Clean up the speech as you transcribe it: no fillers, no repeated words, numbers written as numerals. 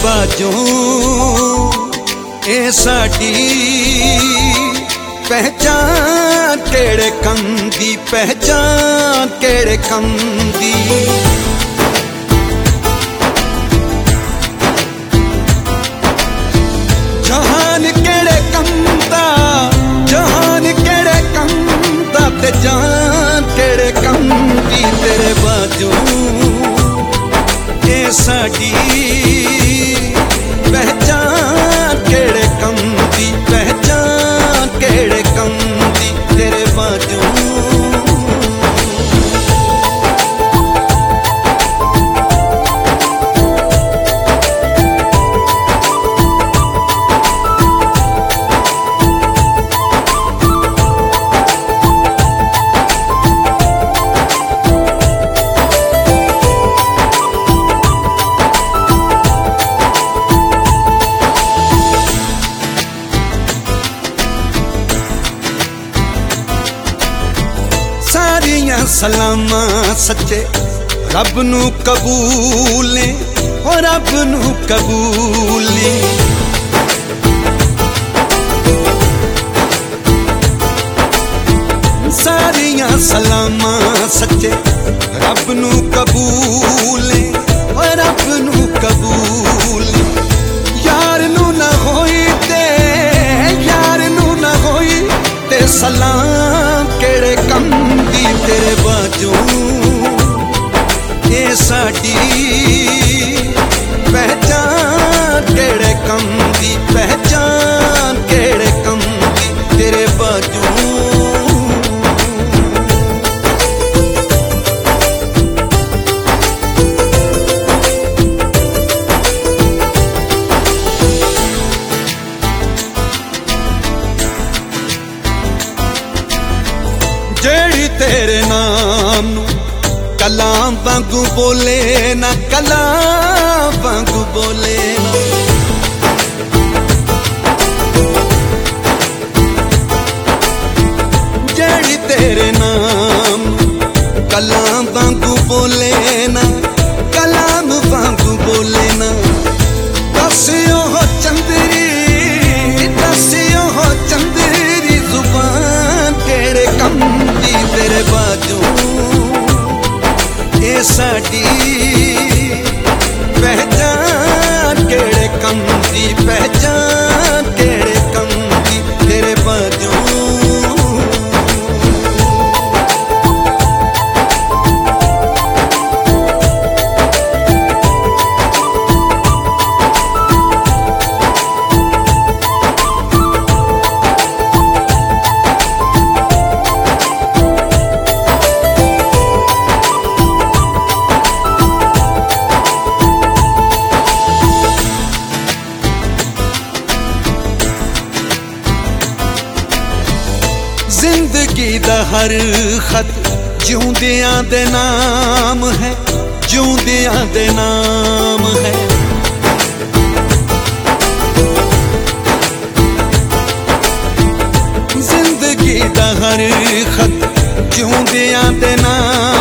बाजों ए साडी पहचान केड़े कम दी, पहचान केड़े कम दी। जहान केड़े कम दा, जहान केड़े कम दा ते जान केड़े कम दी। तेरे बाजों ए साडी पहचान केड़े कम दी, पहचान केड़े कम दी। तेरे बाजों सलामा सच्चे रब नू कबूले, ओ रब नू कबूले। सारियां सलामा सच्चे रब नू कबूले, ओ रब नू कबूले। यार नू ना होई ते, यार नू ना होई ते सलाम केड़े कम दी। तेरे बाजों ए साडी पहचान केड़े कम दी, पहचान केड़े कम दी। तेरे बाजों जेड़ी तेरे नाम नू कलाम वांगू बोले ना, कलाम वांगू बोले ना। जेड़ी तेरे नाम कलाम वांगू बोले ना, कलाम वांगू बोले ना। दसियो हो चंदरी, दसियो हो चंदरी जुबान केड़े कम दी। तेरे बाजों ए साडी पहचान केड़े कम दी, पहचान केड़े कम दी। तेरे बाजों जिंदगी दा हर खत जिउंदियां दे नाम है, जिउंदियां दे नाम है। जिंदगी दा हर खत जिउंदियां दे नाम